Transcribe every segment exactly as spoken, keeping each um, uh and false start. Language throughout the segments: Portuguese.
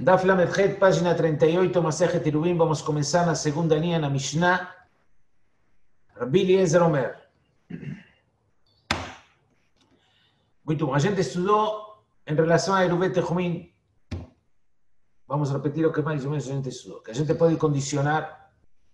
Daf Lamed, página treinta y ocho, Masejet Eruvin. Vamos a comenzar la segunda línea en la Mishnah. Rabbi Eliezer Omer. Muito bom. A gente estudou em relação a Eruvet Tehumim. Vamos repetir o que mais ou menos a gente estudou. Que a gente pode condicionar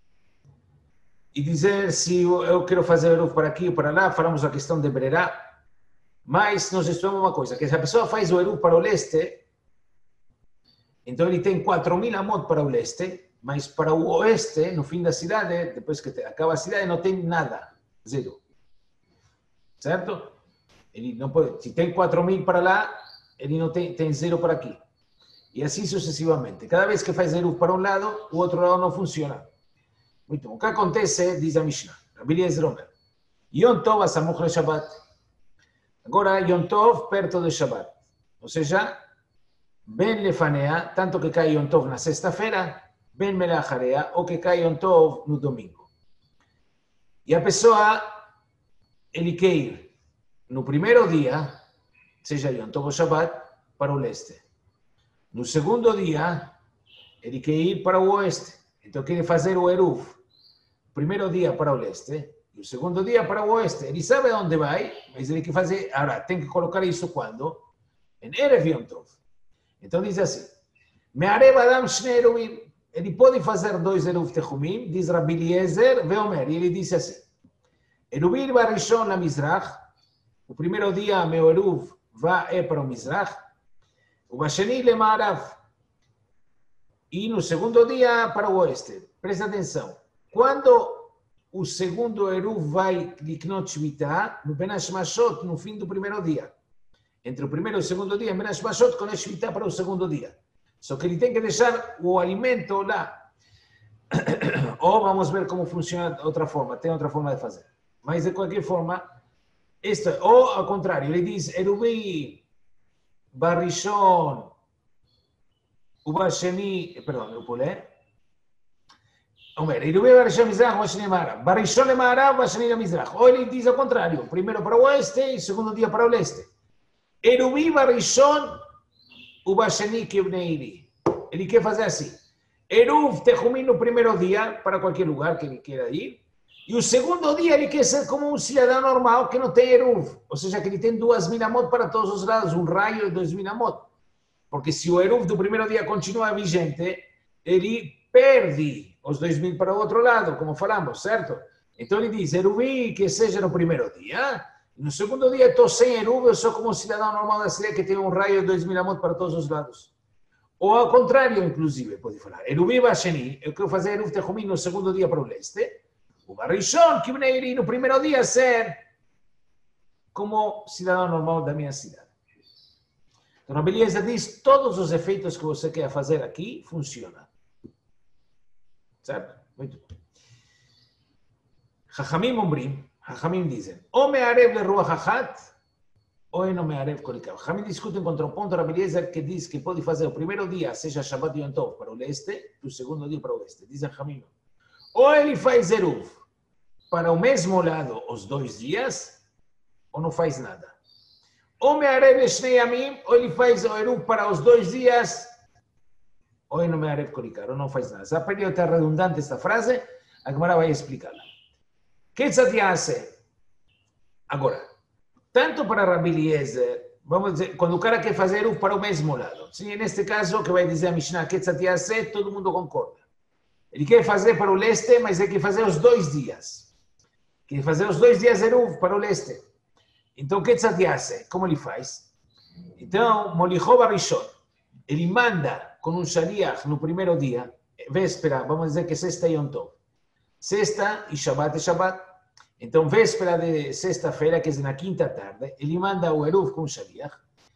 e dizer se eu quero fazer Eruv para aqui ou para lá. Falamos a questão de Brerá. Mas nós estudamos uma coisa, que se a pessoa faz o Eruv para o leste, então ele tem quatro mil amot para o leste, mas para o oeste, no fim da cidade, depois que acaba a cidade, não tem nada, zero. Certo? Ele não pode, se tem quatro mil para lá, ele não tem, tem zero para aqui. E assim sucessivamente. Cada vez que faz Eruv para um lado, o outro lado não funciona. Muito bom. O que acontece, diz a Mishnah, Rabbi Eliezer Omer, Yom Tov asamuch le Shabbat. Agora, Yom Tov perto de Shabbat. Ou seja, Ben lefanea, tanto que cai Yom Tov na sexta-feira, Ben melacharea, ou que cai Yom Tov no domingo. E a pessoa, ele quer ir no primeiro dia, seja Yom Tov ou Shabbat, para o leste. No segundo dia, ele quer ir para o oeste. Então, quer fazer o Eruv. O primeiro dia para o leste, e o segundo dia para o oeste. Ele sabe onde vai, mas ele quer fazer... Agora, tem que colocar isso quando? Em Erev Yom Tov. Então diz assim, Me'arev Adam Shnei Eruvim. Ele pode fazer dois Eruv Tehumim, diz Rabbi Eliezer, Veomer, e ele disse assim, Eruvim Barishon la Mizrach, o primeiro dia meu Eruv vai para o Mizrach, o Basheni le Ma'arav, e no segundo dia para o oeste. Presta atenção, quando o segundo Eruv vai Liknot Shvita, no Ben Hashmashot, no fim do primeiro dia, entre o primeiro e o segundo dia, em Ben Hashmashot, com a Shvita para o segundo dia. Só que ele tem que deixar o alimento lá. Ou vamos ver como funciona de outra forma, tem outra forma de fazer. Mas de qualquer forma, isto é, ou ao contrário, ele diz, Eruvi, Barishon, Ubasheni, perdão, eu pulei. Eruvi, Barishon, Mizrach, Ubasheni, Ma'arav. Barishon, Ma'arav, Ubasheni, Mizrach. Ou ele diz ao contrário, primeiro para o oeste e segundo dia para o leste. Eruvi Barishon Ubasheni Kibneiri. Ele quer fazer assim. Eruv Tehumim no primeiro dia, para qualquer lugar que ele queira ir. E o segundo dia ele quer ser como um cidadão normal que não tem Eruv. Ou seja, que ele tem duas mil amot para todos os lados, um raio de dois mil amot. Porque se o Eruv do primeiro dia continua vigente, ele perde os dois mil para o outro lado, como falamos, certo? Então ele diz, Eruvi que seja no primeiro dia. No segundo dia, estou sem Eruv, eu sou como um cidadão normal da cidade que tem um raio de dois mil amot para todos os lados. Ou ao contrário, inclusive, pode falar. Eruvi Basheni, eu quero fazer Eruv Tehumim no segundo dia para o leste. O Barishon, Kibneiri, no primeiro dia, ser como cidadão normal da minha cidade. Então, a beleza diz, todos os efeitos que você quer fazer aqui, funcionam. Certo? Muito bom. Chachamim Ombrim, Chachamim dizem, ou me'arev le ruach achat, ou não me'arev kolikav. Chachamim discutem contra o ponto Rabbi Eliezer que diz que pode fazer o primeiro dia, seja Shabbat e Yom Tov, para o leste, e o segundo dia para o oeste. Dizem Chachamim. Ou ele faz Eruv para o mesmo lado os dois dias, ou não faz nada. Ou me'arev shnei yamim, ou ele faz o Eruv para os dois dias, ou não me'arev kolikav, ou não faz nada. Já perdeu até redundante esta frase, a Gemara vai explicá-la. Agora, tanto para Rabbi Eliezer, vamos dizer, quando o cara quer fazer Eruv para o mesmo lado, sim, neste caso, que vai dizer a Mishnah, Ketzatiase, todo mundo concorda. Ele quer fazer para o leste, mas ele quer fazer os dois dias. Quer fazer os dois dias Eruv para o leste. Então, Ketzatiase, como ele faz? Então, Molichov Barishon, ele manda com um shaliach no primeiro dia, véspera, vamos dizer que sexta e Yom Tov. Sexta e Shabbat e Shabbat. Então, véspera de sexta-feira, que é na quinta tarde, ele manda o Eruv com o Shaliach,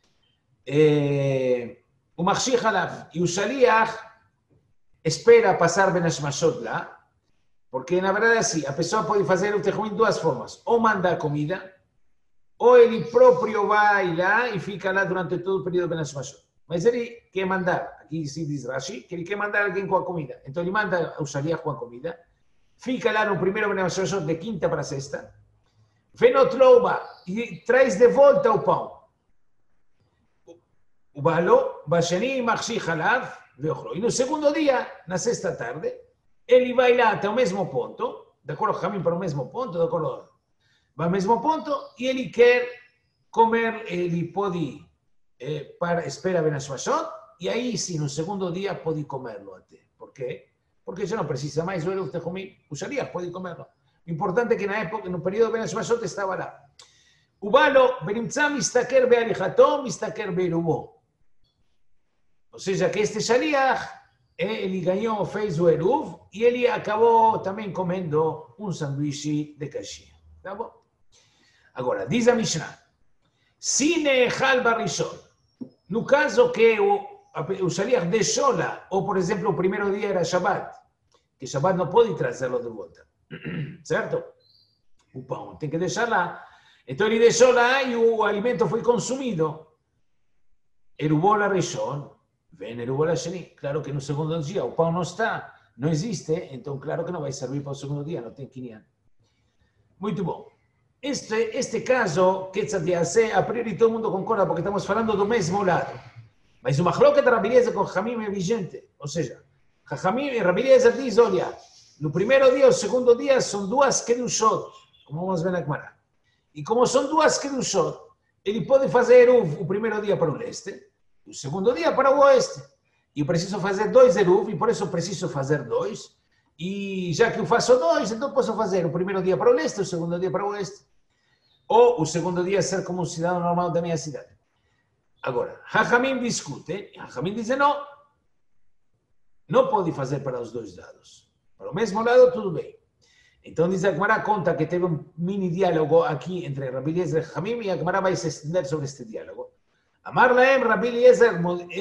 eh, o Machshich Alav, e o Shaliach espera passar Ben Hashmashot lá, porque, na verdade, assim, a pessoa pode fazer o Tehumim de duas formas, ou manda comida, ou ele próprio vai lá e fica lá durante todo o período Ben Hashmashot. Mas ele quer mandar, aqui se diz Rashi, que ele quer mandar alguém com a comida. Então, ele manda o Shaliach com a comida, fica lá no primeiro Ben Hashmashot de quinta para sexta, Venotlouba, e traz de volta o pão. O Balo, Basheni, Machshich Alav, E no segundo dia, na sexta tarde, ele vai lá até o mesmo ponto, de acordo com o caminho para o mesmo ponto, de acordo, vai ao mesmo ponto, e ele quer comer, ele pode, eh, para, espera bem a sua shot, e aí sim, no segundo dia, pode comerlo até. Por quê? Porque já não precisa mais o eruv tehumim, o shaliach pode comerlo. O importante é que na época, no período de Ben Hashmashot, estava lá. O balo, benimtzá mistaker be'alichato, mistaker be'eruvo. Ou seja, que este shaliach, ele ganhou, fez o eruv, e ele acabou também comendo um sanduíche de caixinha. Tá bom? Agora, diz a Mishnah, se ne'echal barishon, no caso que o, o shaliach deixou lá, ou por exemplo, o primeiro dia era Shabbat, que Shabbat não pode trazê-lo de volta, certo? O pão tem que deixar lá. Então ele deixou lá e o alimento foi consumido. Erubol arishon, vem erubol asheni. Claro que no segundo dia o pão não está, não existe, então claro que não vai servir para o segundo dia, não tem quinhão. Muito bom. Este, este caso, que a priori todo mundo concorda porque estamos falando do mesmo lado. Mas o machloket de Rabbi Eliezer com Jamim é vigente. Ou seja, Jamim e Rabbi Eliezer diz, olha, no primeiro dia e o segundo dia são duas kedushot, como vamos ver na Gemara. E como são duas kedushot, ele pode fazer eruv o primeiro dia para o leste, e o segundo dia para o oeste. E eu preciso fazer dois eruv, e por isso preciso fazer dois. E já que eu faço dois, então posso fazer o primeiro dia para o leste, o segundo dia para o oeste. Ou o segundo dia ser como um cidadão normal da minha cidade. Agora, Hachamim discute, Hachamim diz não, não pode fazer para os dois lados. Para o mesmo lado, tudo bem. Então diz a Gemara, conta que teve um mini diálogo aqui entre Rabbi Eliezer e Hachamim, e a Gemara vai se estender sobre este diálogo. Amar laem Rabbi Eliezer,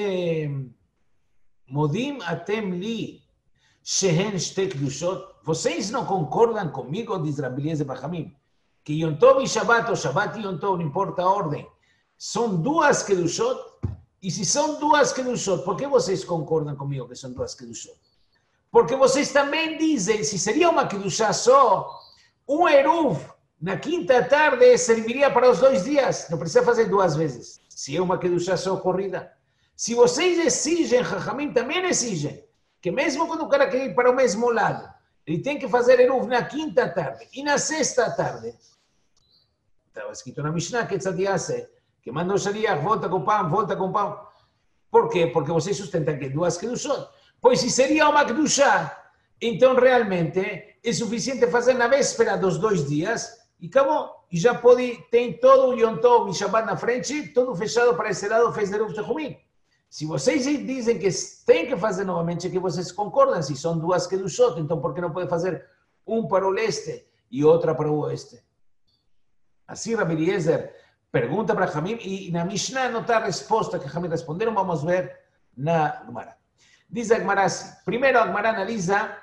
modim atem li, shehen shte kedushot. Vocês não concordam comigo, diz Rabbi Eliezer para Hachamim, que Yom Tov e Shabbat, ou Shabbat e Yom Tov, não importa a ordem, são duas kedushot, e se são duas kedushot, por que vocês concordam comigo que são duas kedushot? Porque vocês também dizem, se seria uma kedushá só, um eruv na quinta tarde serviria para os dois dias, não precisa fazer duas vezes, se é uma kedushá só corrida. Se vocês exigem, Chachamim também exigem, que mesmo quando o cara quer ir para o mesmo lado, ele tem que fazer eruv na quinta tarde e na sexta tarde. Estava escrito na Mishnah que tzadiase, que manda o shaliach, volta com pão, volta com pão. Por quê? Porque vocês sustentam que duas kedushot. Pois se seria uma kedushá, então realmente é suficiente fazer na véspera dos dois dias e acabou. E já pode, tem todo o Yom Tov e Shabbat na frente, tudo fechado para esse lado, fez eruv tehumim. Se vocês dizem que tem que fazer novamente, é que vocês concordam, se são duas kedushot, então por que não pode fazer um para o leste e outra para o oeste? Assim, Rabbi Eliezer pergunta para Jamim, e na Mishnah não está a resposta que Jamim responderam, vamos ver na Gemara. Diz a Gemara assim, primeiro a Gemara analisa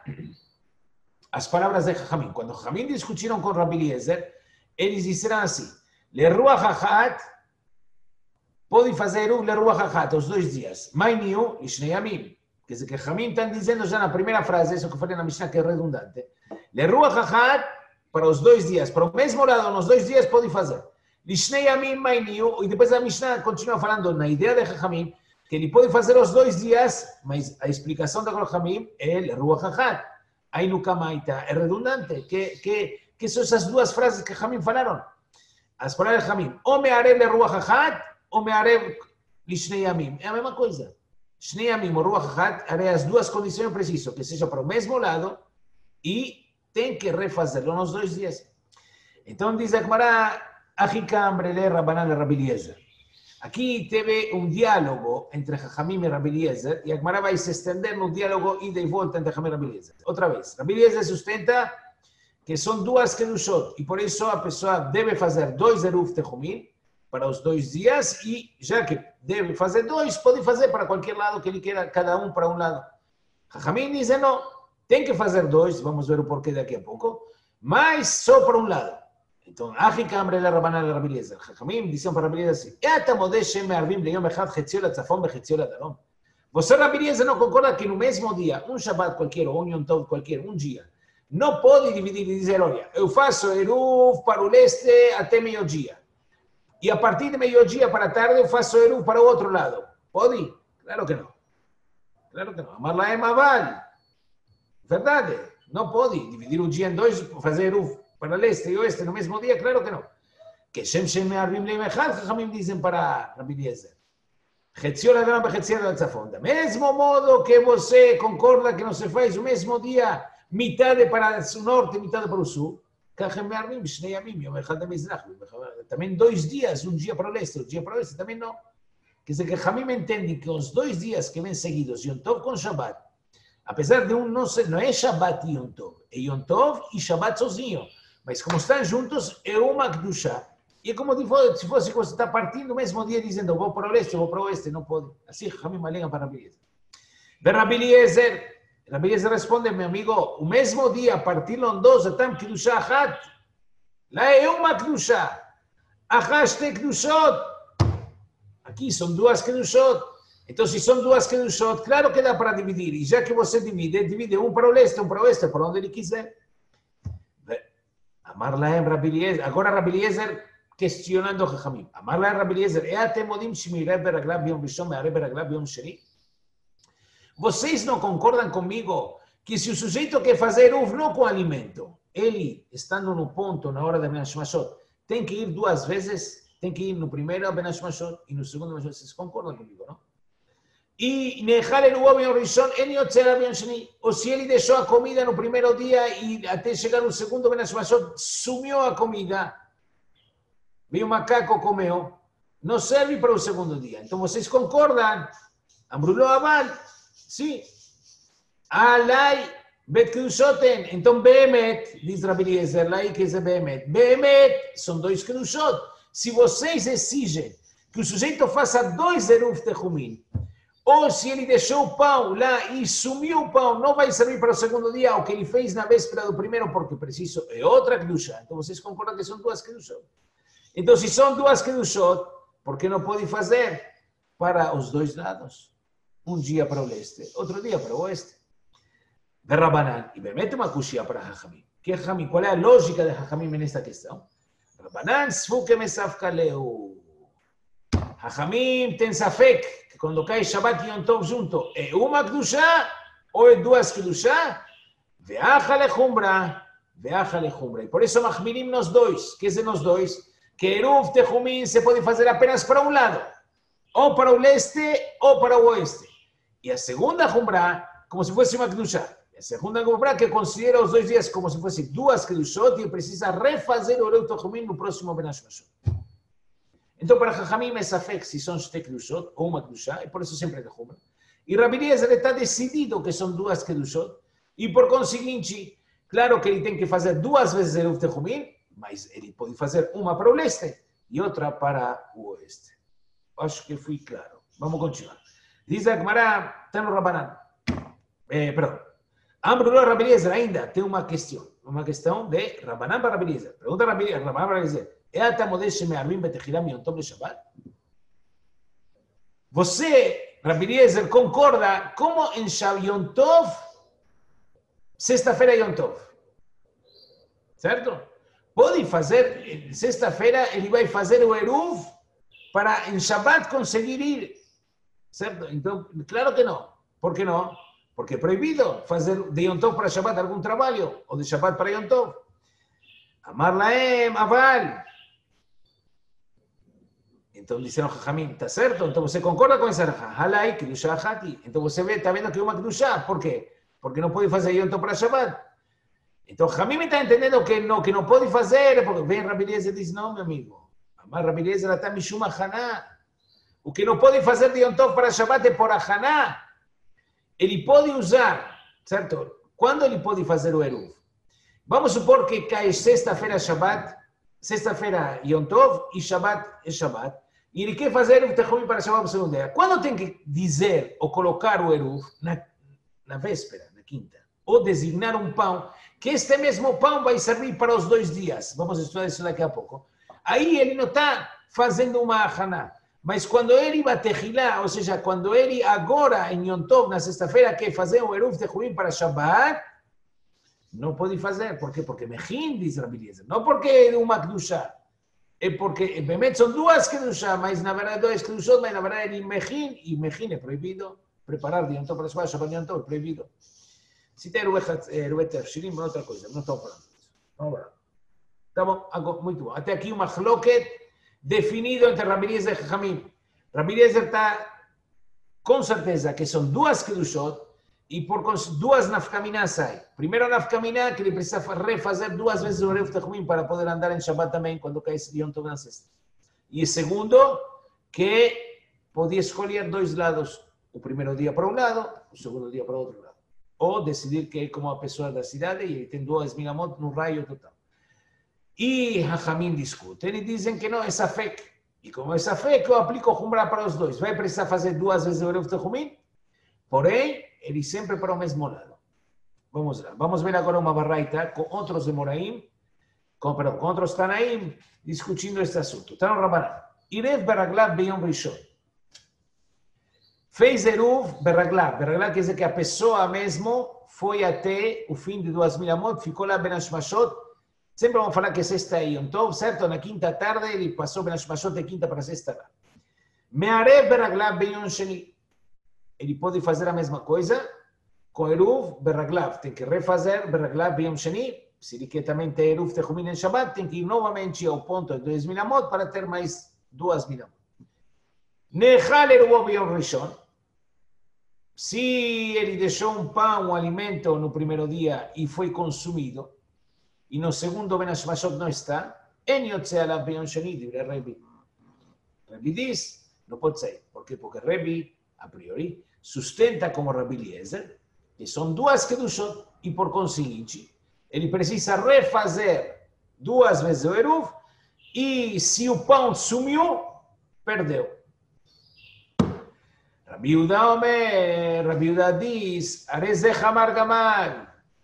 as palavras de Jamim. Quando Jamim discutiram com Rabbi Eliezer, eles disseram assim, Le Ruach Achat, pode fazer o Le Ruach Achat, os dois dias, Mainiu e Shnei Yamim. Quer dizer que Jamim está dizendo já na primeira frase, isso que eu falei na Mishnah que é redundante, Le Ruach Achat, para os dois dias, para o mesmo lado, nos dois dias pode fazer. Lishnei Yamim Mainiu, e depois a Mishnah continua falando na ideia de Chachamim, que ele pode fazer os dois dias, mas a explicação da Chachamim é Ruach Achat. Aí no Kamaita é redundante, que, que, que são essas duas frases que Chachamim falaram. As palavras de Chachamim, ou me arev Ruach Achat, ou me arev Lishnei Yamim. É a mesma coisa. Shnei Yamim ou Ruach Achat, é as duas condições precisas, que seja para o mesmo lado e tem que refazê-lo nos dois dias. Então diz a Gemara, Achikam Brele Rabbanan e Rabbi Eliezer. Aqui teve um diálogo entre Chachamim e Rabbi Eliezer, e a Gemara vai se estender no diálogo ida e volta entre Chachamim e Rabbi Eliezer. Outra vez, Rabbi Eliezer sustenta que são duas kedushot, e por isso a pessoa deve fazer dois eruv tehumim para os dois dias, e já que deve fazer dois, pode fazer para qualquer lado que ele queira, cada um para um lado. Chachamim diz não, tem que fazer dois, vamos ver o porquê daqui a pouco, mas só para um lado. Então, Achikam Brele Rabbanan e Rabbi Eliezer. Chachamim disseram para Rabbi Eliezer assim, Eta modeh shem me'arvim leyom echad chetziot latzafon vechetziot ladalom. Você, Rabbi Eliezer, não concorda que no mesmo dia, um Shabbat qualquer, ou um Yom Tov qualquer, um dia, não pode dividir e dizer, olha, eu faço eruv para o leste até meio-dia. E a partir de meio-dia para a tarde eu faço eruv para o outro lado. Pode? Claro que não. Claro que não. Amar Laem Aval. Verdade. Não pode dividir o dia em dois, fazer Eruv para leste e oeste no mesmo dia, claro que não. Que Shem Shem Me'arvim Leim Echad, Chachamim dizem para Rabbi Eliezer. Chetzion Adonam Bechetzion Atzafon. Do mesmo modo que você concorda que não se faz o mesmo dia, metade para o norte e metade para o sul, também dois dias, um dia para o leste, um dia para o oeste, também não. Quer dizer que Hamim entende que os dois dias que vêm seguidos, Yom Tov com Shabbat, apesar de um não ser, não é Shabbat e Yom Tov, é Yom Tov e Shabbat sozinho, mas como estão juntos, é uma Kedushá. E é como se fosse que você está partindo o mesmo dia dizendo, vou para o leste, vou para o oeste, não pode. Assim Hamim alega para Rabbi Eliezer. Rabbi Eliezer, Rabbi Eliezer responde, meu amigo, o mesmo dia, partirlo em dois, atam Kedushá Achat, lá é uma Kedushá, Achat te Kedushot, aqui são duas Kedushot. Então, se são duas Kedushot, claro que dá para dividir. E já que você divide, divide um para o leste, um para o oeste, para onde ele quiser. Amar Lahem Rabbi Eliezer. Agora Rabbi Eliezer questionando Chachamim. Amar Lahem Rabbi Eliezer. E atem modim shemirev beraglav biom rishon me'arev beraglav biom sheni? Vocês não concordam comigo que se o sujeito quer fazer uv não com alimento, ele, estando no ponto, na hora da Ben Hashmashot, tem que ir duas vezes, tem que ir no primeiro Ben Hashmashot e no segundo Ben Hashmashot. Vocês concordam comigo, não? E Nehal el Uov Yom Rishon, en Yotzera Yom Sheni. Ou se ele deixou a comida no primeiro dia e até chegar no segundo Ben Hashmashot, sumiu a comida, veio um macaco, comeu, não serve para o segundo dia. Então vocês concordam? Amruló Aval, sim. Alai Bet Kedushoten. Então Behemet, diz Rabbi Eliezer, lá que é Behemet. Behemet são dois Kedushot. Se vocês exigem que o sujeito faça dois Eruv Tehumim, ou se ele deixou o pão lá e sumiu o pão, não vai servir para o segundo dia, o que ele fez na véspera do primeiro, porque preciso, é outra Kedushá. Então vocês concordam que são duas Kedushot. Então, se são duas Kedushot, por que não pode fazer para os dois lados? Um dia para o leste, outro dia para o oeste. De Rabanan, e me mete uma cuxia para Hachamim. Que Hachamim? Qual é a lógica de Hachamim nesta questão? Rabanan, Sfuke Mesafkaleu. Hachamim tem safek, que quando cai Shabbat e Yom Tov junto, é uma Kedushá ou é duas Kedushá? Veacha lechumbra, veacha lechumbra. E por isso machmirim nos dois. Que é nos dois? Que Eruv Tehumim se pode fazer apenas para um lado, ou para o leste ou para o oeste. E a segunda Chumbra, como se fosse uma Kedushá. A segunda Chumbra que considera os dois dias como se fossem duas Kedushot e precisa refazer o Eruv Tehumim no próximo Ben Hashmashot. Então, para Chachamim é safek se são shte Kedushot ou uma Kedushá, e por isso sempre é de Chumbra. E Rabbi Eliezer está decidido que são duas Kedushot, e por conseguinte, claro que ele tem que fazer duas vezes Eruv Tehumim, mas ele pode fazer uma para o leste e outra para o oeste. Acho que fui claro. Vamos continuar. Diz a Gemara, está no Rabanan. Eh, perdão. Amrullah Rabbi Eliezer ainda tem uma questão. Uma questão de Rabanan para Rabbi Eliezer. Pergunta Rabbi Eliezer para Rabbi Eliezer. É a Tamodesh Me'arvim Betechilam Yom Tov de Shabbat? Você, Rabbi Eliezer, concorda como em Yom Tov, sexta-feira Yom Tov? Certo? Pode fazer, sexta-feira ele vai fazer o Eruv para em Shabbat conseguir ir. Certo? Então, claro que não. Por que não? Porque é proibido fazer de Yom Tov para Shabbat algum trabalho, ou de Shabbat para Yom Tov. Amar Lahem, Aval. Então disseram Chachamim, está certo? Então você concorda com essa Halai, Kedushá Hati. Então você vê, está vendo que é uma Kedushá. Por quê? Porque não pode fazer Yom Tov para Shabbat. Então, Hamim está entendendo que não, que não pode fazer, porque vem Rabbi Eliezer e diz, não, meu amigo, mas Rabbi Eliezer está Mishum Haná. O que não pode fazer de Yom Tov para Shabbat é por Haná. Ele pode usar, certo? Quando ele pode fazer o Eruv? Vamos supor que cai sexta-feira Shabbat, sexta-feira Yom Tov e Shabbat é Shabbat, e ele quer fazer o Tehumim para Shabbat no segundo dia. Quando tem que dizer ou colocar o Eruv? Na, na véspera, na quinta. Ou designar um pão, que este mesmo pão vai servir para os dois dias. Vamos estudar isso daqui a pouco. Aí ele não está fazendo uma haná. Mas quando ele vai tehilá, ou seja, quando ele agora, em Yom Tov, na sexta-feira, quer fazer um Eruv Tehumim para Shabbat, não pode fazer. Por quê? Porque Mechin, diz Rabbi Eliezer. Não porque é uma Kedushá. É porque, bem, são duas Kedushá, mas na verdade, dois Kedushot, mas na verdade ele Mechin, e Mechin é proibido preparar de Yom Tov para a Shabbat, Shabbat Yom Tov, proibido. Se tem Eruvet Tefshirim, é outra coisa, não estamos falando disso. Vamos lá. Tá bom, muito bom. Até aqui uma machloket definido entre Rabbi Eliezer e Jajamim. Rabbi Eliezer está com certeza que são duas Kedushot e por duas nafkaminas sai. Primeiro a nafkamina que ele precisa refazer duas vezes o Eruvet Tefshirim para poder andar em Shabbat também quando cai esse Yom Tov na sexta. E segundo, que podia escolher dois lados. O primeiro dia para um lado, o segundo dia para o outro lado. Ou decidir que é como a pessoa da cidade e ele tem duas milamot no raio total. E Jajamim discutem e dizem que não, é safek. E como é safek, eu aplico o Humrah para os dois. Vai precisar fazer duas vezes o Eruvet Tefshirim, porém, ele sempre para o mesmo lado. Vamos lá. Vamos ver agora uma barraita com outros Emoraim, com, perdão, com outros Tanaim, discutindo este assunto. Está no Rabanan. Irev beraglav beyom rishon. Fez Eruv beraglav. Beraglav quer dizer que a pessoa mesmo foi até o fim de duas mil amot, ficou lá ben hashmashot. Sempre vamos falar que sexta é Yom Tov, certo? Na quinta tarde ele passou ben hashmashot de quinta para sexta lá. Me'arev beraglav beyom sheni. Ele pode fazer a mesma coisa com Eruv beraglav. Tem que refazer beraglav beyom sheni. Se ele quer também ter Eruv Tefshirim em Shabbat, tem que ir novamente ao ponto de dois mil amot para ter mais duas mil amot. Nechal Eruv beyom rishon. Se ele deixou um pão, um alimento no primeiro dia e foi consumido, e no segundo ben hashmashot não está, en yotzei alav beyom sheni, diz Rebbe. Rebbe diz, não pode ser. Por quê? Porque Rebbe, a priori, sustenta como Rabbi Eliezer, que são duas kedushot, e por conseguinte, ele precisa refazer duas vezes o Eruv, e se o pão sumiu, perdeu. Rabbi Yehuda Omer, Rabbi Yehuda diz, Areze Hamar Gamal.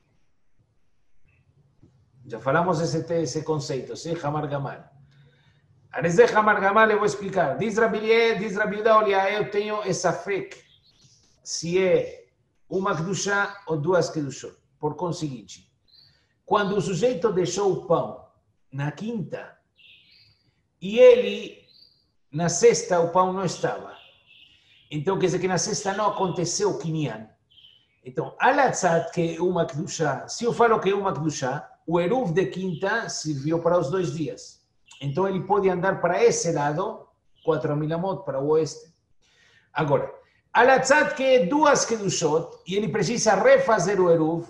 Já falamos esse, esse conceito, sim, Hamar Gamal. Areze Hamar Gamal, eu vou explicar. Diz Rabbi Yehuda, diz Rabbi Yehuda, olha, eu tenho essa fé, se é uma kedushá ou duas kedushot. Por conseguinte, quando o sujeito deixou o pão na quinta, e ele, na sexta, o pão não estava. Então, quer dizer que na sexta não aconteceu o Kinyan. Então, alatzat, que é uma kedushá, se eu falo que é uma kedushá, o Eruv de quinta serviu para os dois dias. Então, ele pode andar para esse lado, quatro mil amot, para o oeste. Agora, alatzat, que é duas kedushot, e ele precisa refazer o Eruv,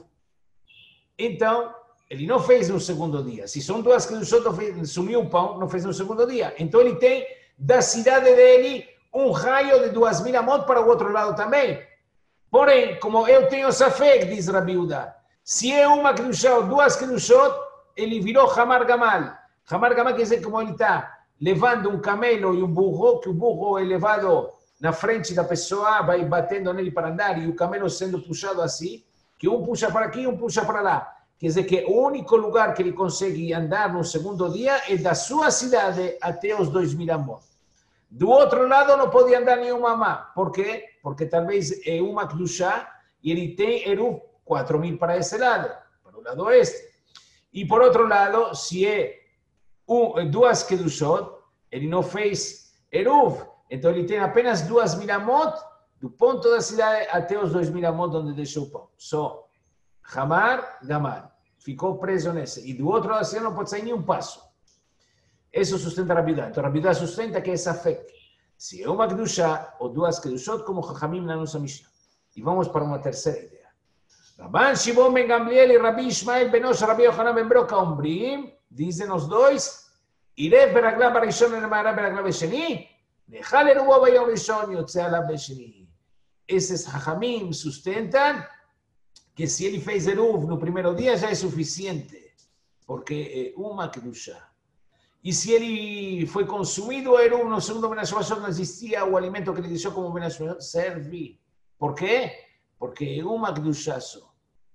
então, ele não fez no segundo dia. Se são duas kedushot, sumiu o pão, não fez no segundo dia. Então, ele tem da cidade dele um raio de duas mil amot para o outro lado também. Porém, como eu tenho safek, diz Rabbi Yehuda, se é uma kedushá ou duas kedushot, ele virou Hamar Gamal. Hamar Gamal quer dizer como ele está levando um camelo e um burro, que o burro é levado na frente da pessoa, vai batendo nele para andar, e o camelo sendo puxado assim, que um puxa para aqui e um puxa para lá. Quer dizer que o único lugar que ele consegue andar no segundo dia é da sua cidade até os dois mil amot. Do outro lado não pode andar nenhuma má. Por quê? Porque talvez é uma kedushá e ele tem Eruv quatro mil para esse lado, para o lado oeste. E por outro lado, se é um, duas kedushot, ele não fez Eruv. Então ele tem apenas duas mil amot do ponto da cidade até os dois mil amot onde deixou o pão. Só Hamar Gamal. Ficou preso nesse. E do outro lado da cidade não pode sair nenhum passo. Isso sustenta a Rabbi Yehuda. Então, a Rabbi Yehuda sustenta que é safek. Se é uma kedushá ou duas kedushot, como Chachamim na nossa Mishnah. E vamos para uma terceira ideia. Rabban Shimon ben Gamliel e Rabbi Ishmael ben Osh, Rabbi Yochanan ben Broca, ombrim, dizem os dois, Irev beraglav barishon e Me'arev beraglav b'sheni, nechal eruvo b'yom rishon yotzei alav b'sheni. Esses Chachamim sustentam que se ele fez Eruv no primeiro dia já é suficiente, porque é uma kedushá. E se ele foi consumido o Eruv no segundo ben hashmashot, não existia o alimento que ele deixou como ben hashmashot, serve. Por quê? Porque é uma kedushá só.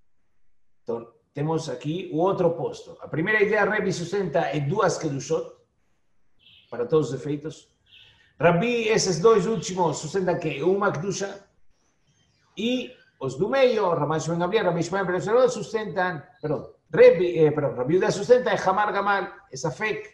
Então, temos aqui o outro oposto. A primeira ideia, Rebbe sustenta é duas kedushot, para todos os efeitos. Rabbi, esses dois últimos, sustentam que é uma kedushá. E os do meio, Rabban Shimon ben Gamliel, Rabbi Ishmael ben Osh, sustentam, perdão, Rebbe, eh, perdão, Rabbi Yehuda sustenta é Hamar Gamal, essa fake.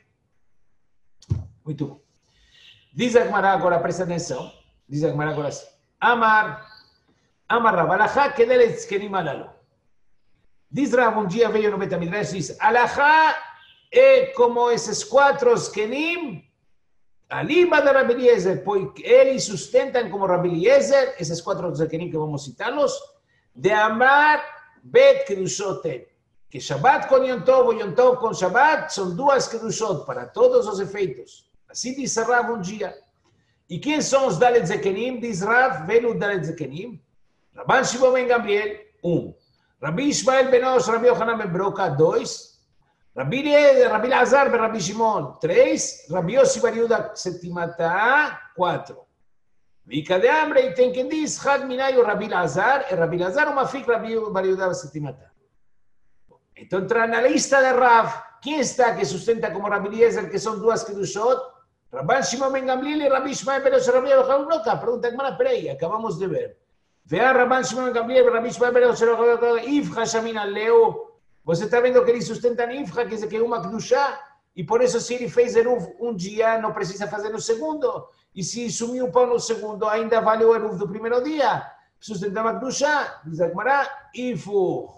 Muito bom. Diz a Gemara agora, presta atenção. Diz a Gemara agora assim. Amar, Amar Rav, alajá que del eskenim alalo. Dice Rav, un día veio no Betamidrash, dice, alajá es como esos cuatro eskenim, alima de Rabbi Eliezer, porque eles sustentan como Rabbi Eliezer, esos cuatro eskenim que vamos a citarlos, de amar bet kedushoten, que Shabbat con Yom Tov o Yom Tov con Shabbat son duas kedushot para todos los efeitos. Así dice Rav un día. ¿Y quién son los Dalet Zekenim? Dice Rav, velu Dalet Zekenim. Rabban Shimon ben Gamliel, un. Rabbi Ishmael ben Osh, Rabbi Yohanan ben Broca, dos. Rabbi Rabbi Lazar ben Rabbi Shimon, tres. Rabbi Yossi bar Yehuda Septimata, cuatro. Vika de hambre y tem quien dice, Had Minayo Rabbi Lazar, el Rabbi Lazar o Mafik Rabbi bar Yehuda Septimata. Entonces entra en la lista de Rav. ¿Quién está que sustenta como Rabbi Eliezer que son duas kedushot? Rabban Shimon ben Gamliel y Rabbi Ishmael ben Osh, Rabbi Yohanan ben Broca. Pregunta hermana, espera ahí, acabamos de ver. Vea Rabban Shimon ben Gamliel, Rabbi Ishmael ben Osh, Ifja Shamin al Leo. Vos está viendo que eles sustentan Ifja, que es que uma kedusha, y por eso si ele fez eruv um dia, não precisa fazer no segundo. E se sumiu o pão no segundo, ainda vale o eruv do primeiro dia. Sustentava kedusha, diz a Gemara, Ifu.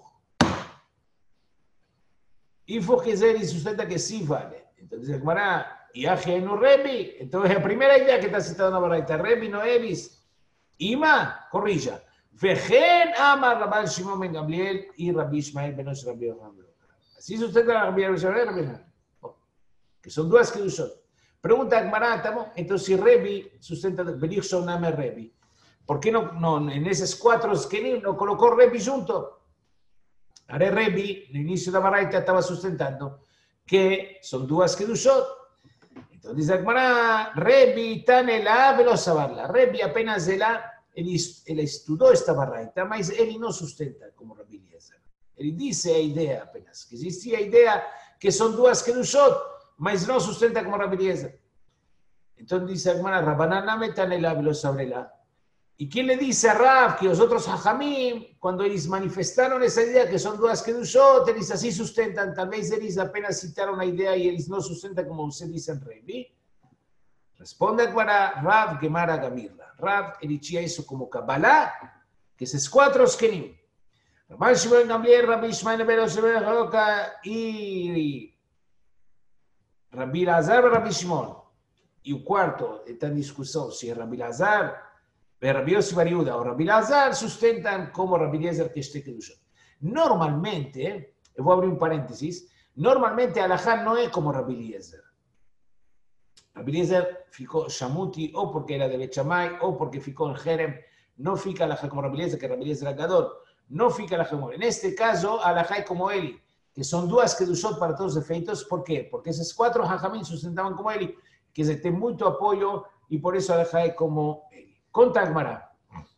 Ifu quer dizer, ele sustenta que sim vale. Então diz a Gemara, Iaje no Rebi. Entonces la primera idea que está citada en la baraita, Rebi no Evis. Ima, corrija. Vejen ama Rabban Shimon ben Gamliel y Rabbi Ishmael ben Osh, Rabbi Yohanan ben Broca. Así sustenta Rabbi Ishmael y Rabbi Yohanan. Que son duas kedushot. Pregunta a Gemara, entonces si Rebi sustenta, Belich Shoname Rebi, ¿por qué no, no en esos cuatro eskenim no colocó Rebi junto? Ahora Rebi, al inicio de la baraita, estaba sustentando que son duas kedushot. Entonces dice Agmará, Rebi Tanela velo sabarla. Rebi apenas él, él estudió esta barraita, mas él no sustenta como Rabbi Eliezer. Él dice la idea apenas, que existía idea que son duas kedushot, mas no sustenta como Rabbi Eliezer. Entonces dice Agmará, Rabbananame Tanela velo sabrela. ¿Y quién le dice a Rav que los otros hajamim, cuando ellos manifestaron esa idea que son duas kedushot, ellos así sustentan? Tal vez ellos apenas citaron la idea y ellos no sustentan como usted dice en Rebi. Responde para Rav Gemara Gamirla. Rav elichía eso como Kabbalah, que es cuatro eskenim. Rabban Shimon ben Gamliel, Rabbi Ishmael ben Osh, Rabbi Yohanan ben Broca y Rabbi Lazar, Rabbi Shimon. Y un cuarto está en discusión si es Rabbi Lazar, Rabbi Yossi bar Yehuda o Rabbi Lazar sustentan como Rabbi Eliezer que esté kedushot. Normalmente, voy a abrir un paréntesis, normalmente alajá no es como Rabbi Eliezer. Rabbi Eliezer ficó Shamuti o porque era de Bet Shammai o porque ficó en Jerem, no fica alajá como Rabbi Eliezer, que Rabbi Eliezer era Gadol, no fica alajá como él. En este caso, alajá es como Eli, que son duas kedushot para todos los efeitos. ¿Por qué? Porque esos cuatro hajamim sustentaban como Eli, que se tiene mucho apoyo y por eso alajá es como Eli. Conta Agmará.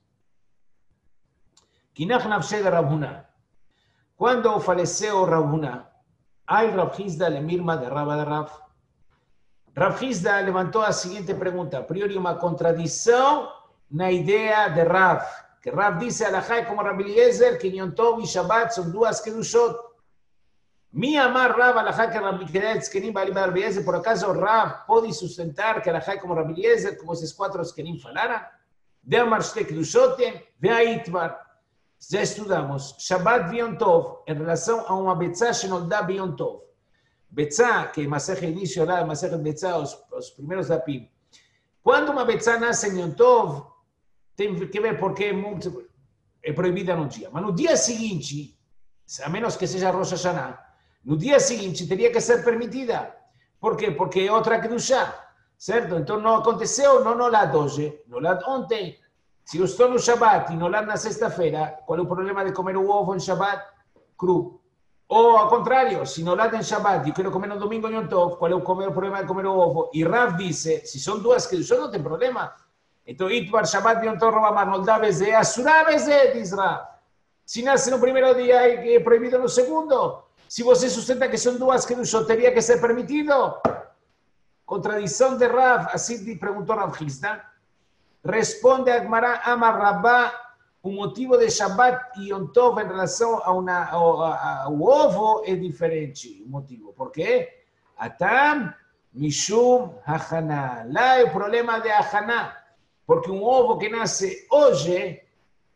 Kinach nafshe de Rav Huna. Cuando faleceu Rav Huna, hay Rav Hizda le mirma de Rabba de Rav. Rav Hizda levantó la siguiente pregunta. A priori una contradicción en la idea de Rav. Que Rav dice alajá como Rabbi Eliezer, que Yom Tov y Shabbat son duas kedushot. Mi amar Rav alajá que Rabbi Eliezer, Rabbi Eliezer, por acaso Rav puede sustentar que alajá como Rabbi Eliezer, como esos cuatro eskenim falaran. De amar shte kedushotem, ve a itmar. Ya estudamos Shabbat Yom Tov en relación a una betzá que nos da Yom Tov. Betzá, que Maseje inicio la Maseje Betzá, los, los primeros dapim. Cuando una betzá nace en Yom Tov, tiene que ver por qué es prohibida en un día. Pero no día siguiente, a menos que sea Rosh Hashanah, no día siguiente tenía que ser permitida. ¿Por qué? Porque es otra kedushá. Certo? Entonces no aconteceu, no no la hoje, no la ontem. Se eu estou no Shabbat e não lá na sexta-feira, qual é o problema de comer o ovo em Shabbat cru? Ou ao contrário, se não lá em Shabbat e quero comer no domingo em Yom Tov, qual é o problema de comer o ovo? E Rav disse, se são duas que eu não tem problema. Então, Itbar Shabbat Yom Tov Rabamar, não dá vezes, assurá vezes, diz Rav. Se nasce no primeiro dia e é proibido no segundo, se você sustenta que são duas que eu teria que ser permitido. Contradição de Rav, assim perguntou Rav Hizda. Responde a Agmará, ama Rabá, o motivo de Shabbat e Yom Tov em relação a una, ao, ao ovo é diferente. O motivo, por quê? Atam Mishum Hachaná. Lá é o problema de Hachaná, porque um ovo que nasce hoje,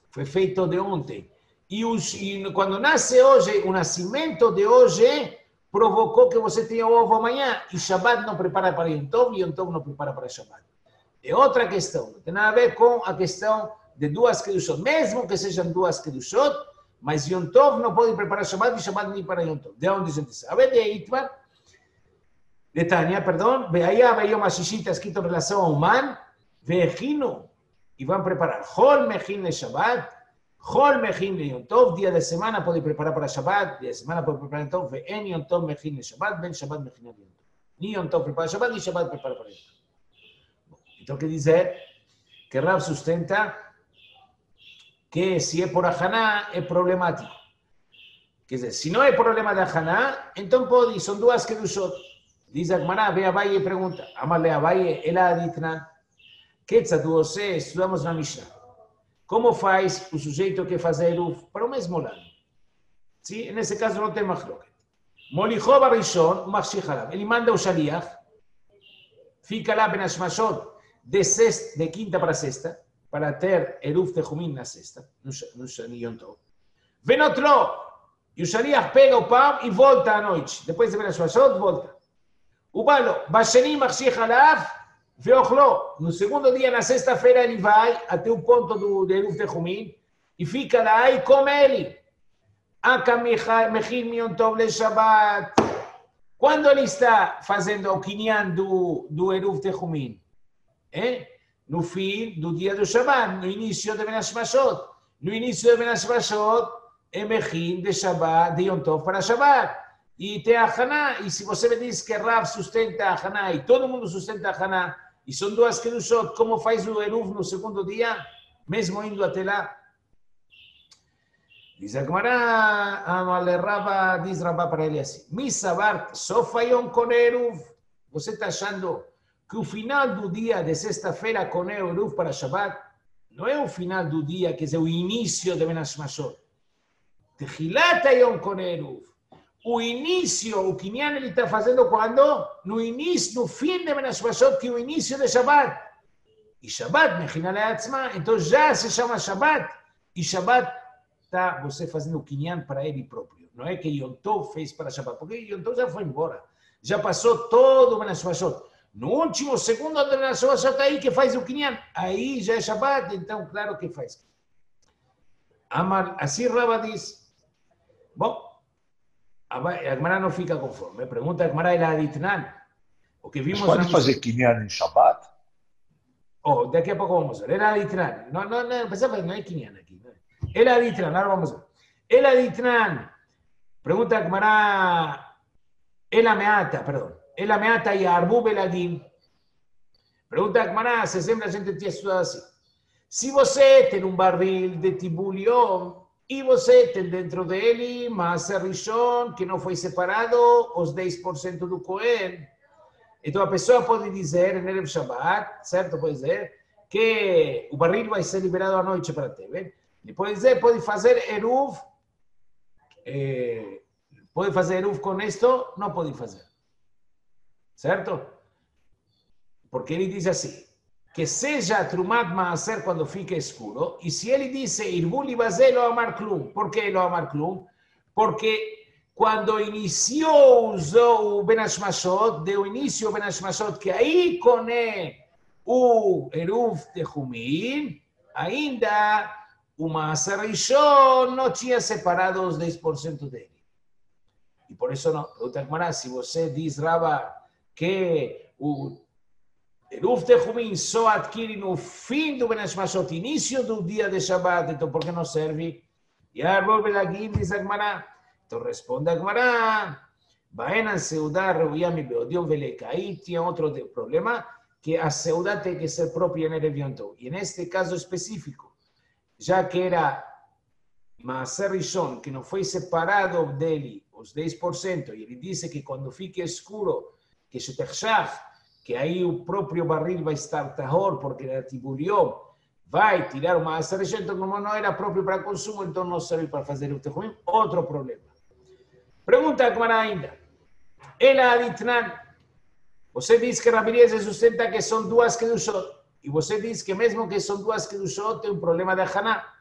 foi feito de ontem. E, os, e quando nasce hoje, o nascimento de hoje provocou que você tenha ovo amanhã. E Shabbat não prepara para Yom Tov, e Yom Tov não prepara para Shabbat. É outra questão. Não tem nada a ver com a questão de duas Kedushot. Mesmo que sejam duas Kedushot, mas Yom Tov não pode preparar Shabbat e Shabbat nem para Yom Tov. De onde a gente sabe? De Itmar, de Tânia, perdão. Veia, veia uma xixita escrito em relação ao man. Ve'echino. E vão preparar. Chol mechin le Shabbat. Chol mechin le Yom Tov. Dia de semana pode preparar para Shabbat. Dia de semana pode preparar Yom Tov. Ve'en Yom Tov mechin le Shabbat. Ben Shabbat mechin le Yom Tov. Ni Yom Tov prepara Shabbat, ni Shabbat prepara para Yom Tov. Então quer dizer que Rav sustenta que se é por Ahaná é problemático. Quer dizer, se não é problema de Ahaná, então pode, são duas Kedushot. Diz a Gemara, ve Abaye e pergunta, Amarle Abaye, ela aditnan, Ketzat você, estudamos na Mishnah. Como faz o sujeito que faz Eruv para o mesmo lado? Sim? Nesse caso não tem machloket. Molichov Arishon, Machshich Alav. Ele manda o Shaliach, fica lá Ben Hashmashot, de, sexta, de quinta para sexta, para ter Eruv Tehumim na sexta, no Yom Tov. Venotlo, e o Shaliach pega o pão e volta à noite. Depois de Ben Hashmashot, volta. O balo, Basheni Machshich Alav, veochló. No segundo dia, na sexta-feira, ele vai até o ponto do Eruv Tehumim e fica lá e come ele. Aka Mechim Yom Tov le Shabbat. Quando ele está fazendo o Kinyan do, do Eruv Tehumim? Eh? No fim do dia do Shabbat, no início de Ben Hashmashot. No início de Ben Hashmashot, é Mechim de Shabbat, de Yom Tov para Shabbat. E tem a Haná, e se você me diz que Rav sustenta a Haná, e todo mundo sustenta a Haná, e são duas Kedushot, como faz o Eruv no segundo dia, mesmo indo até lá? Diz a Gemara, Rava, diz Rava para ele assim, Misabar, Sofayom com Eruv. Você está achando que o final do dia de sexta-feira com Eruv para Shabbat não é o final do dia, quer dizer, o início de Ben Hashmashot. Tehilat Yom com Eruv. O início, o Kinyan ele está fazendo quando? No início, no fim de Ben Hashmashot, que é o início de Shabbat. E Shabbat, Mechina Le'atzma, então já se chama Shabbat. E Shabbat está você fazendo o Kinyan para ele próprio. Não é que Yom Tov fez para Shabbat, porque Yom Tov já foi embora. Já passou todo o Ben Hashmashot. No último segundo do Ben Hashmashot aí que faz o Kinyan. Aí já é Shabbat, então claro que faz. Amar, assim Rava diz. Bom, a Gemara não fica conforme. Pergunta a Gemara, ela aditnan. O que vimos... Mas pode fazer Kinyan em Shabbat? Oh, daqui a pouco vamos ver. Ela aditnan. Não, não, não, pensava que não é Kinyan aqui. Ela aditnan, agora vamos ver. Ela aditnan. Pergunta a Gemara, ela meata, perdão. Ela meata e arbu belagim. Pergunta a Gemara, se sempre a gente tinha estudado assim. Se você tem um barril de tibulio e você tem dentro dele Maaser Rishon, que não foi separado, os dez por cento do Cohen. Então a pessoa pode dizer, em Erev Shabbat, certo? Pode dizer que o barril vai ser liberado à noite para Teven. E pode dizer, pode fazer Eruv, eh, pode fazer Eruv com isto, não pode fazer. Certo? Porque ele diz assim, que seja Trumat Maaser quando fica escuro, e se ele disse Irbuli Bazé lo amar klum, por que lo amar klum? Porque quando iniciou o Ben Hashmashot, deu início o Ben Hashmashot, que aí com o Eruv Tehumim, ainda o Maaser Rishon não tinha separado os dez por cento dele. E por isso não. Pergunta Gemara, se você diz, Rava, que o Eruv Tehumim só adquire no fim do Ben Hashmashot, início do dia de Shabbat, então por que não serve? E a Arbol Belagim diz a Gemara. Então responde a Gemara. Baenan seudá reuyami beodion veleka. Aí tinha outro problema, que a seudá tem que ser própria em Erev Yom Tov. E neste caso específico, já que era Maaser Rishon, que não foi separado dele os dez por cento, e ele disse que quando fique escuro, que se terchach, que aí o próprio barril vai estar tahor, porque era tibulió, vai tirar o Maaser Rishon, então como não era próprio para consumo, então não serve para fazer o tehumim, outro problema. Pergunta a Gemara ainda. Ela aditnan. Você diz que Rabi Eliezer sustenta que são duas Kedushot. E você diz que mesmo que são duas Kedushot, tem um problema de Haná.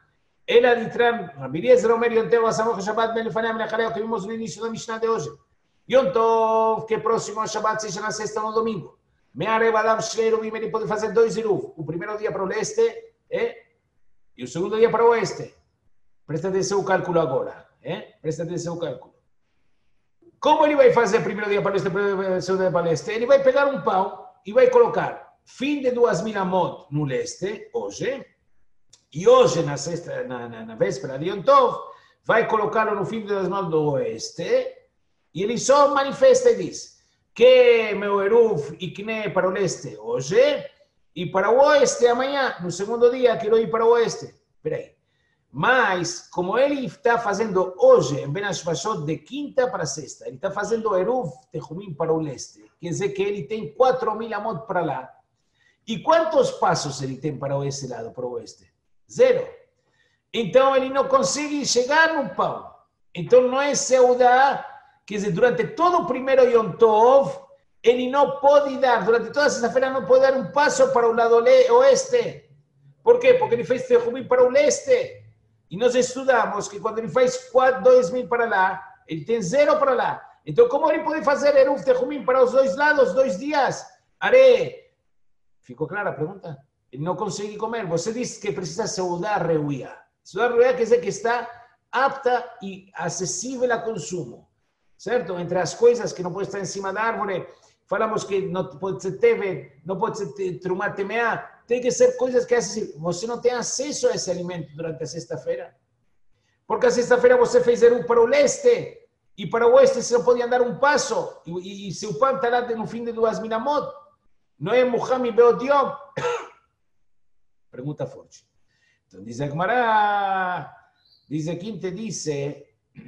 El Aditran, Rabbi Eliezer Omer, Yom Tov, Asamoch Shabbat, Ben Lefanei Amenachaleo, que vimos no inicio da Mishnah de hoje. Yom Tov, que próximo a Shabbat seja na sexta ou no domingo. Me'arev Adam Shleiro, ele pode fazer dois Eruv. O primeiro dia para o leste é, e o segundo dia para o oeste. Presta atenção o cálculo agora. É? Presta atenção o cálculo. Como ele vai fazer primeiro dia para o leste, segundo dia para o leste? Ele vai pegar um pão e vai colocar fim de duas mil amot no leste, hoje, e hoje, na, sexta, na, na, na véspera de Yom Tov, vai colocá-lo no fim de duas mil amot do oeste, e ele só manifesta e diz que meu Eruv ikne para o leste hoje, e para o oeste amanhã, no segundo dia, quero ir para o oeste. Espera aí. Mas, como ele está fazendo hoje, em Ben Hashmashot, de quinta para sexta, ele está fazendo Eruv Tehumim para o leste, quer dizer que ele tem quatro mil amot para lá. E quantos passos ele tem para esse lado, para o oeste? Zero. Então, ele não consegue chegar no pão. Então, não é Seudá, quer dizer, durante todo o primeiro Yom Tov, ele não pode dar, durante toda a sexta-feira, não pode dar um passo para o lado oeste. Por quê? Porque ele fez Tehumim para o leste. E nós estudamos que quando ele faz dois mil para lá, ele tem zero para lá. Então, como ele pode fazer Eruv Tehumim para os dois lados, dois dias? Are... Ficou clara a pergunta? Ele não consegue comer. Você disse que precisa seudar reuia. Seudar reuia quer dizer que está apta e acessível a consumo. Certo? Entre as coisas que não pode estar em cima da árvore, falamos que não pode ser teve, não pode ser trumá temeá, tem que ser coisas que é acessível. Você não tem acesso a esse alimento durante a sexta-feira. Porque a sexta-feira você fez Eruv para o leste e para o oeste você não pode andar um passo. E, e, e seu pão está lá no fim de duas mil amot. Não é Muhammad Beodiom? Pergunta forte. Então diz a Gemara, diz aqui, te disse,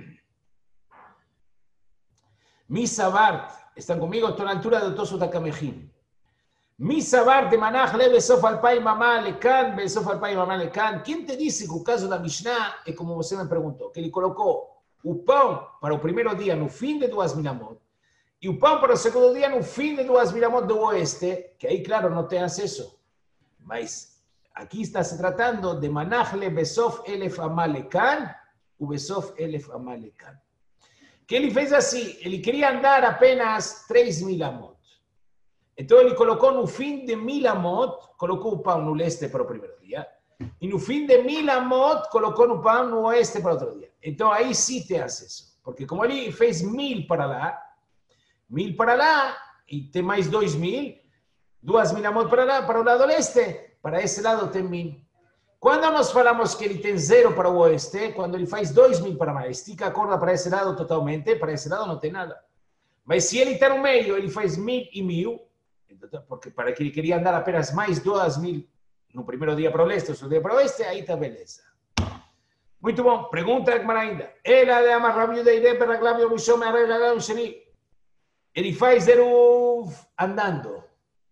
Misabart, estão comigo? Estou na altura do Tosfot HaKamehim. Misabart de Manach le besof alpay mamá lecan, besof alpay mamá lecan. Quem te disse que o caso da Mishnah é como você me perguntou, que ele colocou o pão para o primeiro dia no fim de duas mil amot, e o pão para o segundo dia no fim de duas mil amot do oeste, que aí, claro, não tem acesso. Mas aqui está se tratando de Manachle Besof Elef Amalekan, o Besof Elef Amalekan. Que ele fez assim, ele queria andar apenas três mil amot. Então ele colocou no fim de mil amot, colocou o pão no leste para o primeiro dia, e no fim de mil amot, colocou no pão no oeste para o outro dia. Então aí sim tem acesso. Porque como ele fez mil para lá, mil para lá, e tem mais dois mil, duas mil amot para lá, para o lado leste, para esse lado tem mil. Quando nós falamos que ele tem zero para o oeste, quando ele faz dois mil para lá, estica a corda para esse lado totalmente, para esse lado não tem nada. Mas se ele está no meio, ele faz mil e mil, porque para que ele queria andar apenas mais dois mil no primeiro dia para o leste, no segundo dia para o oeste, aí está beleza. Muito bom. Pergunta ainda. Ela de Amar Rabi de Ire, Perraglavio, Mishom, Arreglagram, Sheni. Ele faz Eruv andando.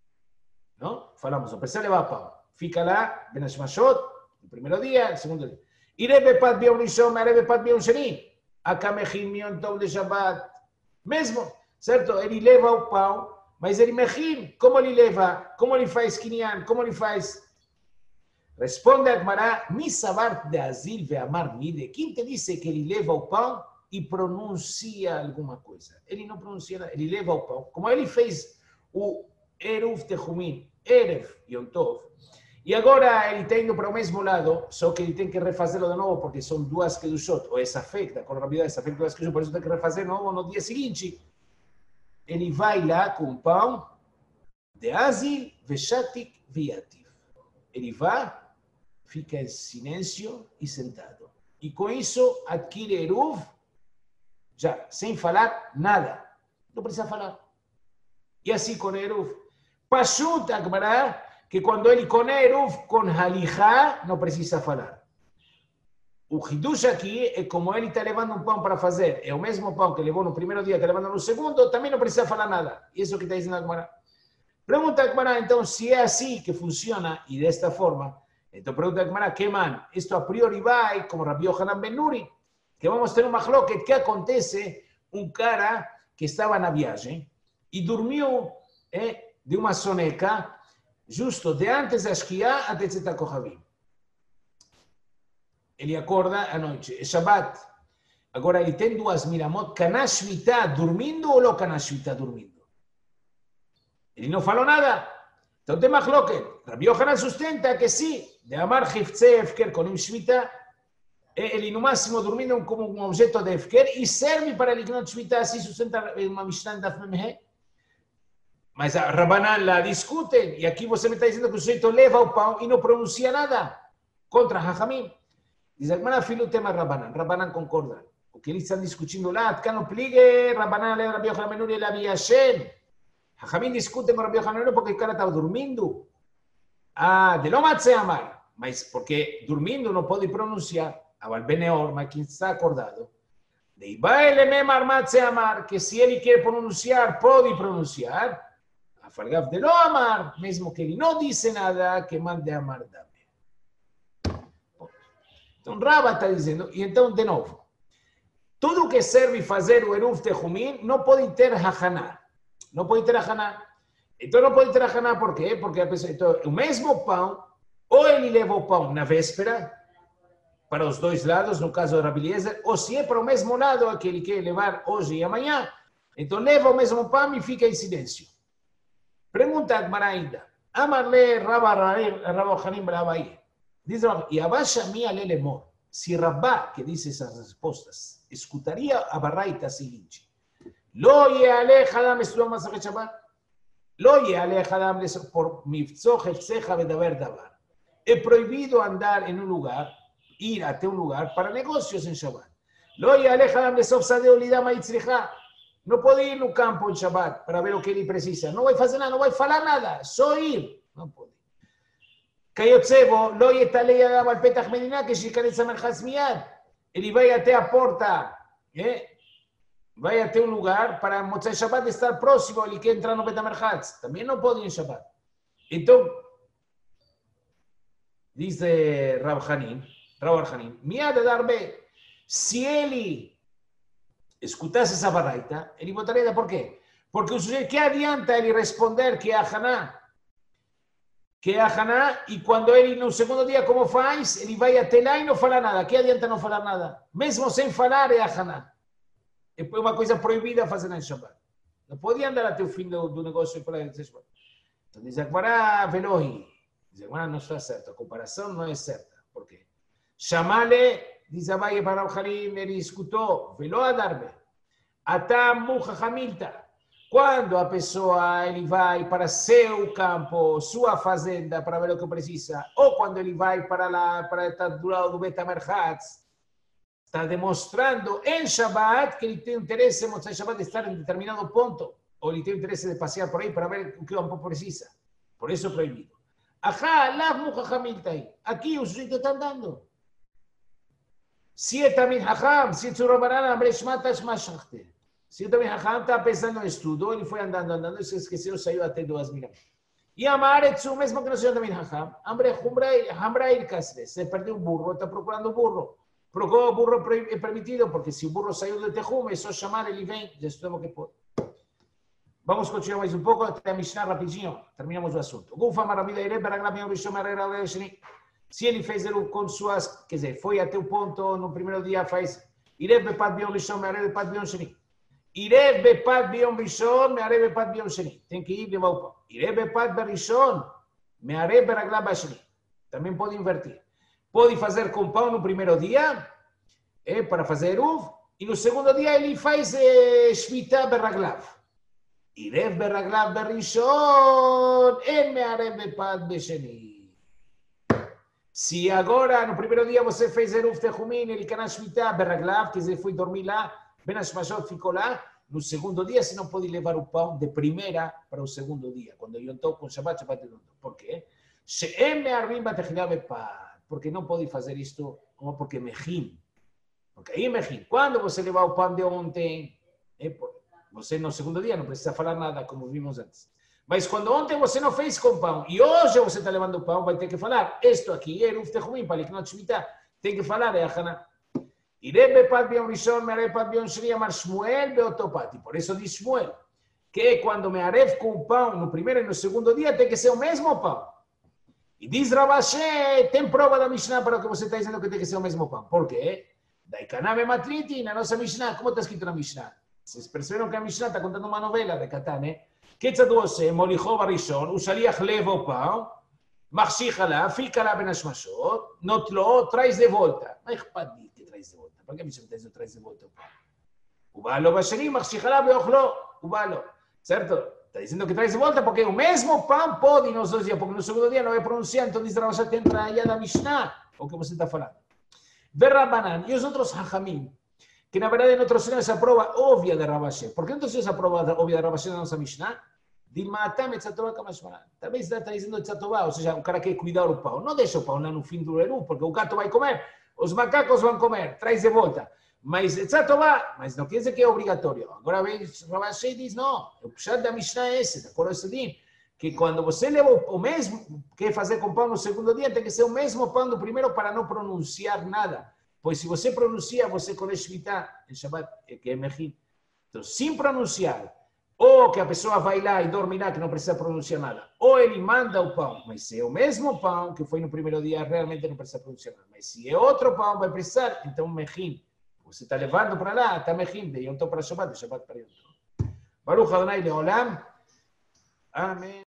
Não? Falamos, não precisa levar pão. Fica lá, Ben Hashmashot, no primeiro dia, no segundo dia. Ire bepat biom rishon, are bepat biom sheni. Akamechim yom tov de Shabbat. Mesmo, certo? Ele leva o pão, mas ele mechim. Como ele leva? Como ele faz kinyan? Como ele faz? Responde a Gemara, Misavar de Azil ve Amar Mide. Quem te disse que ele leva o pão e pronuncia alguma coisa? Ele não pronuncia nada, ele leva o pão. Como ele fez o Eruv Tehumim, Erev Yom Tov, e agora ele está indo para o mesmo lado, só que ele tem que refazê-lo de novo, porque são duas Kedushot, ou essa fecta, com rapidez, essa fecta, duas Kedushot, por isso tem que refazer de novo no dia seguinte. Ele vai lá com o pão de Azil, Veshatik, Viativ. Ele vai, fica em silêncio e sentado. E com isso adquire Eruv, já, sem falar nada. Não precisa falar. E assim com Eruv. Pashut Akbará, que quando ele com Eruv, com Halihá, não precisa falar. O Hidush aqui é como ele está levando um pão para fazer. É o mesmo pão que levou no primeiro dia, que levando no segundo, também não precisa falar nada. Isso que está dizendo Akbará. Pergunta Akbará, então, se é assim que funciona e desta forma, então pergunta Akbará, que man, isto a priori vai, como Rabbi Yohanan Ben Nuri, que vamos ter uma machloket, que acontece um cara que estava na viagem e dormiu eh, de uma soneca justo de antes da Shkia até Tzeta Kohavim. ele acorda à noite, é Shabbat. Agora ele tem duas miramot, Kanashvita dormindo ou lo Kanashvita dormindo? Ele não falou nada. Então tem machloket. Rabbi Yohanan sustenta que sim, de amar Hiftzei Efker com um Shvita, ele no máximo dormindo como um objeto de Efker e serve para Liknot Shvita, assim sustenta uma Mishnah de Daf Memhe. Mas a Rabanan lá discutem, e aqui você me está dizendo que o sujeito leva o pão e não pronuncia nada contra Hachamim. Diz a Gemara, filho, o tema Rabanan. Rabanan concorda. O que eles estão discutindo lá, Tkano pligue, Rabanan le Rabbi Yochanan ben Nuri le Abi Hashem. Hachamim discutem com Rabbi Yochanan ben Nuri porque o cara estava dormindo. Ah, de lo matze amar. Mas porque dormindo não pode pronunciar. Aval Beneor, mas quem está acordado. De Ibaele memar matze amar, que se ele quer pronunciar, pode pronunciar. Falgav de lo amar, mesmo que ele não disse nada, que mande amar dame. Então, Raba está dizendo, e então, de novo, tudo que serve fazer o Eruv Tehumim não pode ter hachaná. Não pode ter hachaná. Então, não pode ter hachaná, por quê? Porque a pessoa, então, o mesmo pão, ou ele leva o pão na véspera, para os dois lados, no caso do Rabi Eliezer, ou se é para o mesmo lado que ele quer levar hoje e amanhã, então leva o mesmo pão e fica em silêncio. Pergunta a Gemara ainda. Amarle Rabba Hanim Rabai. Diz Rabba, e abaixa minha lelemor. Se Rabba, que diz essas respostas, escutaria a barraita seguinte. Lo yeale Hadam estudou Masachet Shabbat. Lo yeale Hadam por mifzo hefsecha vedaber davar. É proibido andar em um lugar, ir até um lugar para negócios em Shabbat. Lo yeale Hadam lesof sadeo lidama itzricha. Não pode ir no campo em Shabbat para ver o que ele precisa. Não vai fazer nada, não vai falar nada, só ir. Não pode. Kayotzevo, lo yetalei adam al petach medina, que shikaretz amerchatz miyad. Ele vai até a porta, eh? vai até um lugar para Motzai Shabbat estar próximo, ele quer entrar no Bet HaMerchatz. Também não pode ir em Shabbat. Então, diz Rav Hanim, Rav Hanim, miyad adarbe, se ele escutasse essa baraita, ele votaria por quê? Porque o sujeito, que adianta ele responder que é a Haná? Que é a Haná, e quando ele, no segundo dia, como faz? Ele vai até lá e não fala nada. Que adianta não falar nada? Mesmo sem falar, é a Haná. É uma coisa proibida fazer na Shabbat. Não pode andar até o fim do, do negócio para ele. Então diz a Gemara, Velohi. Diz a Gemara, não está certo. A comparação não é certa. Por quê? Chamale, diz a Abaye para o Harim, ele escutou, Velo Adarbe. Atam Mucha Hamilta. Quando a pessoa ele vai para seu campo, sua fazenda, para ver o que precisa, ou quando ele vai para lá, para estar do lado do Bet HaMerchatz, está demonstrando em Shabbat que ele tem interesse em Motzai Shabbat de estar em determinado ponto, ou ele tem interesse de passear por aí para ver o que o campo precisa. Por isso é proibido. Ajá, lav Mucha Hamilta aí. Aqui o sujeito está andando. Se é também Hacham, se é Tzurabaran, Amreshmatash Mashachte. Se o também Hacham está pensando no estudo, ele foi andando, andando, se esqueceu, saiu até duas mil. E Amaretsu, mesmo que não seja também Hacham, Hambrair Kasre, se perdeu o burro, está procurando o burro. Procurou o burro é permitido, porque se o burro saiu do Tehum, é só chamar, ele vem, já estudamos que pode. Vamos continuar mais um pouco, até a Mishnah rapidinho, terminamos o assunto. Gufa Marabida Ire, Beraglabim, Rishon, Marera, Leshni. Se ele fez ele com suas, quer dizer, foi até o ponto, no primeiro dia faz Ire, Bepat, Bion, Rishon, Marera, Bepat, Bion, Sheni. Ire bepat biom rishon, me haré bepat biom sheni. Tem que ir levar o pão. Ire bepat berishon, me haré beraglab basheni. Também pode invertir. Pode fazer com pão no primeiro dia, é, para fazer uv, e no segundo dia ele faz eh, shvita beraglav. Ire beraglav berishon, e me haré bepat besheni. Se agora, no primeiro dia, você fez eruv tehumin, ele cana shvita beraglav, quer dizer, foi dormir lá, Ben Hashmashot ficou lá, no segundo dia você não pode levar o pão de primeira para o segundo dia, quando eu estou com Shabbat, Shabbat e Yontou. Por quê? Porque não pode fazer isto, como porque mejim. Porque aí mejim. Quando você levar o pão de ontem, é, você no segundo dia não precisa falar nada, como vimos antes. Mas quando ontem você não fez com pão, e hoje você está levando o pão, vai ter que falar, isto aqui é Ruf Tehumim, para que não te tem que falar, é a Haná. Iré bepat biom rishon, me haré bepat biom sheni, amar Shmuel beotopati. Por isso diz Shmuel, que quando me haré com o pão no primeiro e no segundo dia, tem que ser o mesmo pão. E diz Rabashé, tem prova da Mishnah para o que você está dizendo que tem que ser o mesmo pão. Por quê? Daikanabe Matriti, na nossa Mishnah, como está escrito na Mishnah? Vocês perceberam que a Mishnah está contando uma novela de Katane? Ketzad Ose, Molichov Arishon, o Shaliach leva o pão, Machshich Alá, fica lá nas machot, Notlo, traz de volta. Mas que que traz de volta? Por que a Mishnah está dizendo traz de volta o pão? O Balo Bashani, Machshich Alá, Beochlo, o Balo. Certo? Está dizendo que traz de volta porque o mesmo pão pode nos dois dias, porque no segundo dia não vai pronunciar, então diz Rabashá que entra aí da Mishnah, o que você está falando. Verrabanan e os outros Hachamim, que na verdade não trouxeram essa prova óbvia de Rabashé. Por que não trouxeram essa prova óbvia de Rabashé na nossa Mishnah? Dilmatam etzatová kamashmanan. Também está dizendo etzatová, ou seja, o cara quer cuidar o pão. Não deixa o pão lá no fim do Eru, porque o gato vai comer, os macacos vão comer, traz de volta. Mas etzatová, mas não quer dizer que é obrigatório. Agora vem Rabashé e diz, não, o pshat da Mishnah é esse, de acordo com esse que quando você leva o mesmo, quer fazer com pão no segundo dia, tem que ser o mesmo pão do primeiro para não pronunciar nada. Pois se você pronuncia, você corre Shvitá em Shabbat, que é Mechim. Então, sem pronunciar, ou que a pessoa vai lá e dorme lá, que não precisa pronunciar nada, ou ele manda o pão, mas se é o mesmo pão que foi no primeiro dia, realmente não precisa pronunciar nada. Mas se é outro pão, vai precisar, então Mechim. Você está levando para lá, está Mechim, de Yom Tov para Shabbat, de Shabbat para Yom Tov. Baruch Adonai Leolam. Amém.